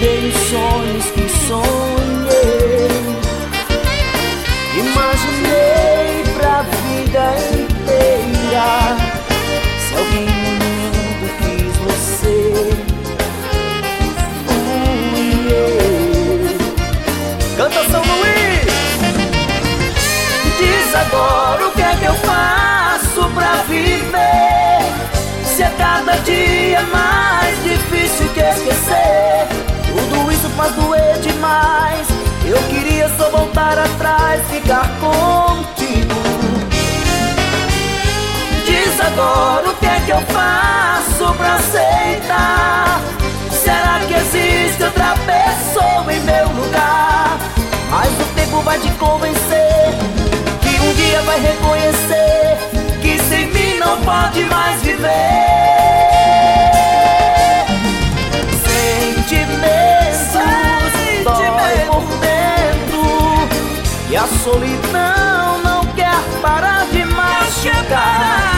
Acreditei nos sonhos que sonhei, imaginei pra vida inteira. Se alguém no mundo quis você, canta São Luís! Diz agora o que é que eu faço pra viver, se a cada dia é mais difícil que esquecer. Tudo isso faz doer demais. Eu queria só voltar atrás, ficar contigo. Diz agora o que é que eu faço pra aceitar. Será que existe outra pessoa em meu lugar? Mas o tempo vai te convencer, que um dia vai reconhecer que sem mim não pode mais viver. Sentimentos dói por dentro, e a solidão não quer parar de machucar.